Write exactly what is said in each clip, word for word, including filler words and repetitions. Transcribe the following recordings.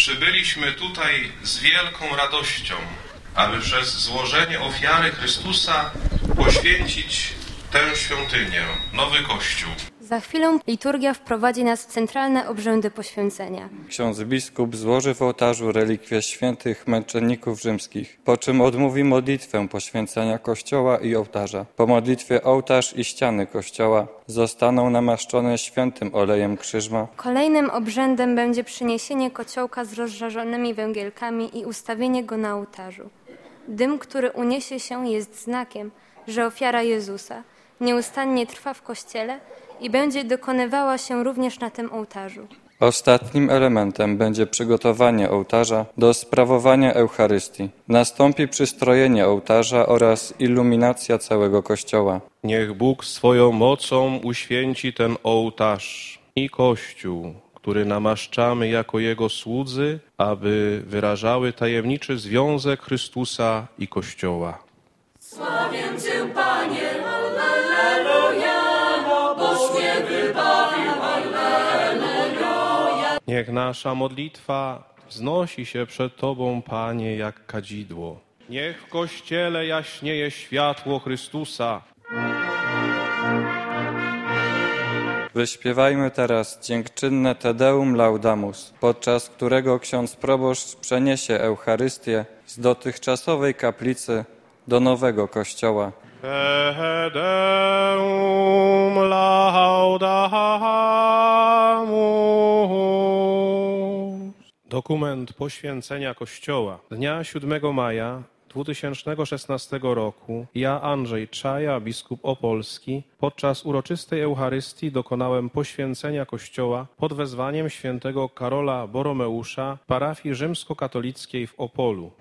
Przybyliśmy tutaj z wielką radością, aby przez złożenie ofiary Chrystusa poświęcić tę świątynię, nowy Kościół. Za chwilę liturgia wprowadzi nas w centralne obrzędy poświęcenia. Ksiądz biskup złoży w ołtarzu relikwie świętych męczenników rzymskich, po czym odmówi modlitwę poświęcenia kościoła i ołtarza. Po modlitwie ołtarz i ściany kościoła zostaną namaszczone świętym olejem krzyżma. Kolejnym obrzędem będzie przyniesienie kociołka z rozżarzonymi węgielkami i ustawienie go na ołtarzu. Dym, który uniesie się, jest znakiem, że ofiara Jezusa nieustannie trwa w Kościele i będzie dokonywała się również na tym ołtarzu. Ostatnim elementem będzie przygotowanie ołtarza do sprawowania Eucharystii. Nastąpi przystrojenie ołtarza oraz iluminacja całego Kościoła. Niech Bóg swoją mocą uświęci ten ołtarz i Kościół, który namaszczamy jako Jego słudzy, aby wyrażały tajemniczy związek Chrystusa i Kościoła. Sławię Cię, Panie, alleluja, boś mnie wybawił, alleluja. Niech nasza modlitwa wznosi się przed Tobą, Panie, jak kadzidło. Niech w Kościele jaśnieje światło Chrystusa. Wyśpiewajmy teraz dziękczynne Te Deum Laudamus, podczas którego ksiądz proboszcz przeniesie Eucharystię z dotychczasowej kaplicy do nowego kościoła. Te Deum Laudamus. Dokument poświęcenia Kościoła. Dnia siódmego maja dwa tysiące szesnastego roku ja, Andrzej Czaja, biskup opolski, podczas uroczystej Eucharystii dokonałem poświęcenia Kościoła pod wezwaniem świętego Karola Boromeusza parafii rzymskokatolickiej w Opolu.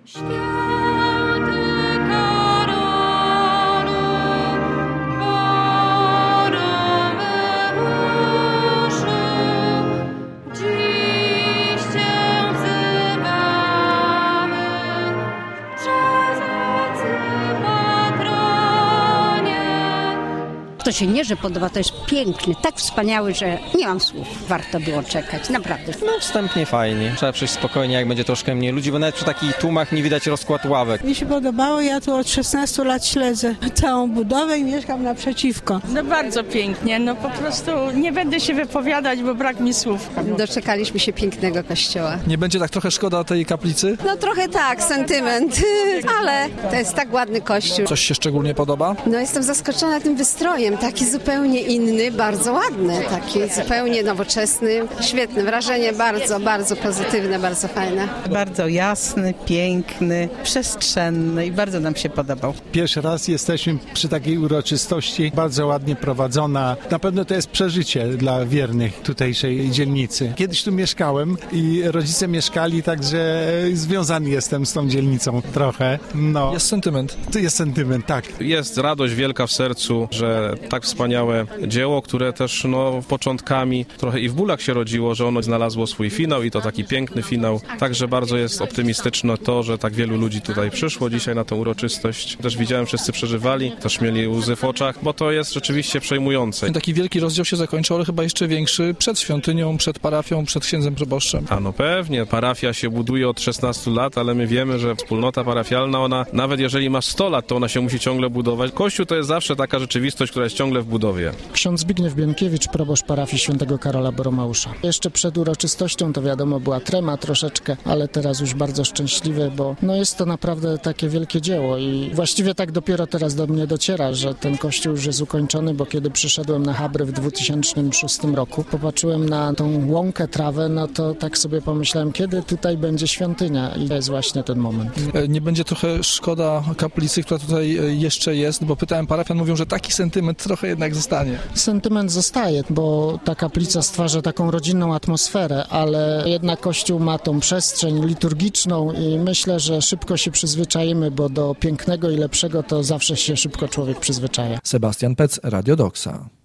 To się nie, że podoba, to jest piękny, tak wspaniały, że nie mam słów. Warto było czekać, naprawdę. No wstępnie fajnie. Trzeba przyjść spokojnie, jak będzie troszkę mniej ludzi, bo nawet przy takich tłumach nie widać rozkład ławek. Mi się podobało, ja tu od szesnastu lat śledzę całą budowę i mieszkam naprzeciwko. No bardzo pięknie, no po prostu nie będę się wypowiadać, bo brak mi słów. Doczekaliśmy się pięknego kościoła. Nie będzie tak trochę szkoda tej kaplicy? No trochę tak, sentyment, ale to jest tak ładny kościół. Coś się szczególnie podoba? No jestem zaskoczona tym wystrojem, taki zupełnie inny, bardzo ładny, taki zupełnie nowoczesny, świetne wrażenie, bardzo, bardzo pozytywne, bardzo fajne. Bardzo jasny, piękny, przestrzenny i bardzo nam się podobał. Pierwszy raz jesteśmy przy takiej uroczystości, bardzo ładnie prowadzona. Na pewno to jest przeżycie dla wiernych tutejszej dzielnicy. Kiedyś tu mieszkałem i rodzice mieszkali, także związany jestem z tą dzielnicą trochę. No. Jest sentyment. To jest sentyment, tak. Jest radość wielka w sercu, że tak wspaniałe dzieło, które też no, początkami trochę i w bólach się rodziło, że ono znalazło swój finał i to taki piękny finał. Także bardzo jest optymistyczne to, że tak wielu ludzi tutaj przyszło dzisiaj na tę uroczystość. Też widziałem, wszyscy przeżywali, też mieli łzy w oczach, bo to jest rzeczywiście przejmujące. Taki wielki rozdział się zakończył, ale chyba jeszcze większy przed świątynią, przed parafią, przed księdzem proboszczem. A no pewnie, parafia się buduje od szesnastu lat, ale my wiemy, że wspólnota parafialna, ona nawet jeżeli ma sto lat, to ona się musi ciągle budować. Kościół to jest zawsze taka rzeczywistość, która jest ciągle w budowie. Ksiądz Zbigniew Bienkiewicz, proboszcz parafii świętego Karola Boromeusza. Jeszcze przed uroczystością to wiadomo była trema troszeczkę, ale teraz już bardzo szczęśliwy, bo no jest to naprawdę takie wielkie dzieło i właściwie tak dopiero teraz do mnie dociera, że ten kościół już jest ukończony, bo kiedy przyszedłem na Habry w dwa tysiące szóstym roku, popatrzyłem na tą łąkę, trawę, no to tak sobie pomyślałem, kiedy tutaj będzie świątynia i to jest właśnie ten moment. Nie będzie trochę szkoda kaplicy, która tutaj jeszcze jest, bo pytałem parafian, mówią, że taki sentyment trochę jednak zostanie. Sentyment zostaje, bo ta kaplica stwarza taką rodzinną atmosferę, ale jednak Kościół ma tą przestrzeń liturgiczną i myślę, że szybko się przyzwyczajimy, bo do pięknego i lepszego to zawsze się szybko człowiek przyzwyczaja. Sebastian Pec, Radio Doxa.